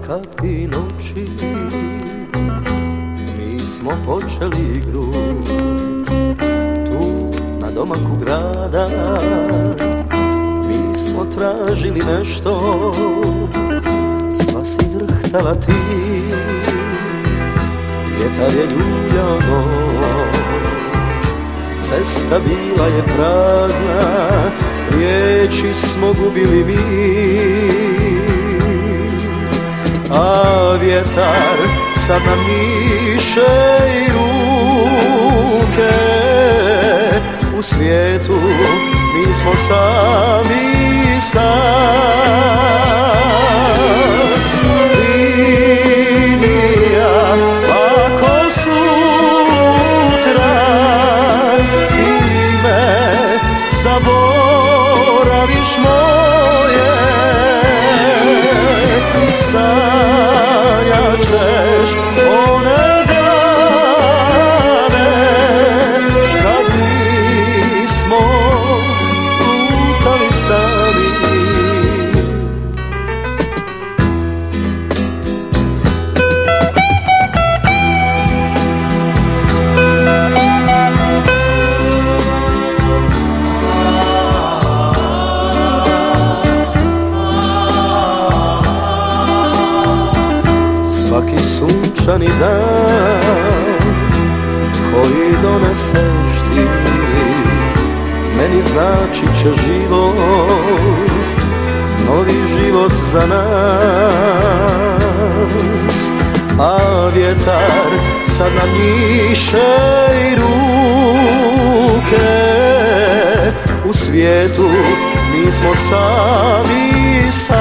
kapi noći mi smo počeli igru. Tu na domaku grada mi smo tražili nešto, sva si drhtala ti, vjetar je ljuljao noć, cesta bila je prazna, riječi smo gubili mi. A vjetar sad nam njiše i ruke, u svijetu mi smo sami sad. Lidija, ako sutra ti me zaboraviš moje, sanjat ćeš one dane kad nismo lutali sami. Svaki sunčani dan koji doneseš ti meni znači će život, novi život za nas. A vjetar sad nam njiše i ruke, u svijetu mi smo sami sad.